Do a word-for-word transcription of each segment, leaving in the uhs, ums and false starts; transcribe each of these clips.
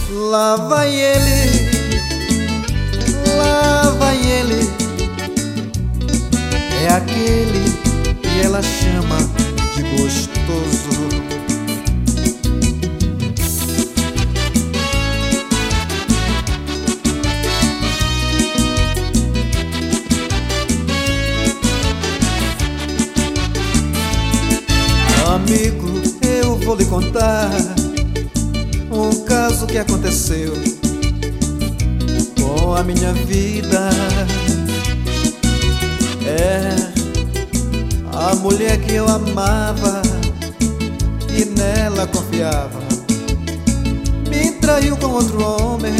Lá vai ele, lá vai ele. É aquele que ela chama de gostoso. Amigo, eu vou lhe contar um caso que aconteceu com a minha vida. É a mulher que eu amava e nela confiava, me traiu com outro homem.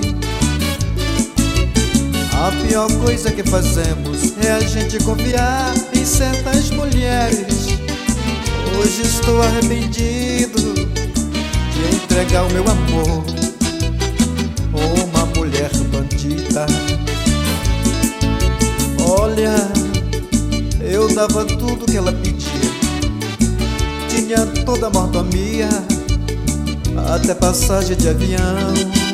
A pior coisa que fazemos é a gente confiar em certas mulheres. Hoje estou arrependido de entregar o meu amor a uma mulher bandida. Olha, eu dava tudo que ela pedia, tinha toda a mordomia, até passagem de avião.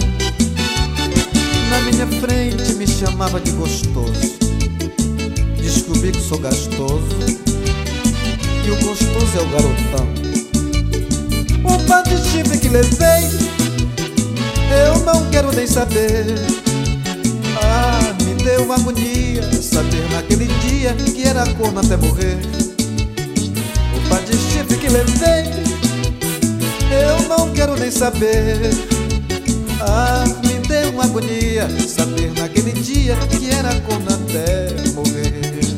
Na minha frente me chamava de gostoso, descobri que sou gastoso e o gostoso é o garotão. O par de chifre que levei, eu não quero nem saber. Ah, me deu uma agonia saber naquele dia que era corno até morrer. O par de chifre que levei, eu não quero nem saber. Ah, me deu uma agonia saber naquele dia que era corno até morrer.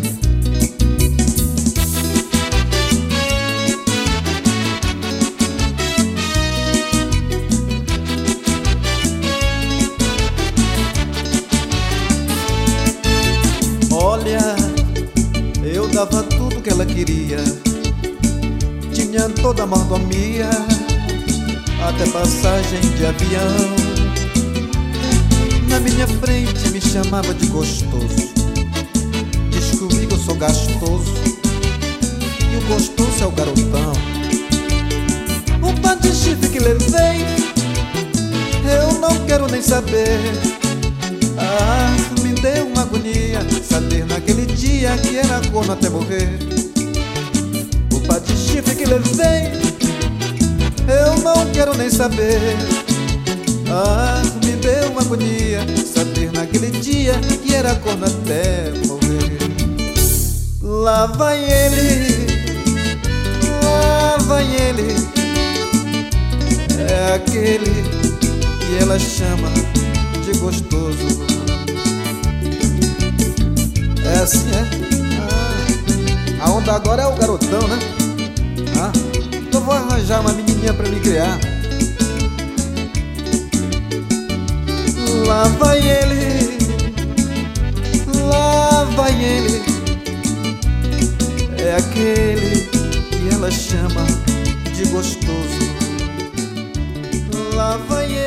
Olha, eu dava tudo que ela queria, tinha toda a mordomia, até passagem de avião. Na minha frente me chamava de gostoso, descobri que eu sou gastoso e o gostoso é o garotão. O par de chifre que levei, eu não quero nem saber. Ah, me deu uma agonia saber naquele dia que era corno até morrer. O par de chifre que levei, eu não quero nem saber. Ah, me deu uma agonia saber naquele dia que era corno até morrer. Lá vai ele, lá vai ele. É aquele que ela chama de gostoso. É assim, é? Ah, a onda agora é o garotão, né? Ah, então vou arranjar uma menininha pra me criar. Lá vai ele, lá vai ele. É aquele que ela chama de gostoso. Lá vai ele.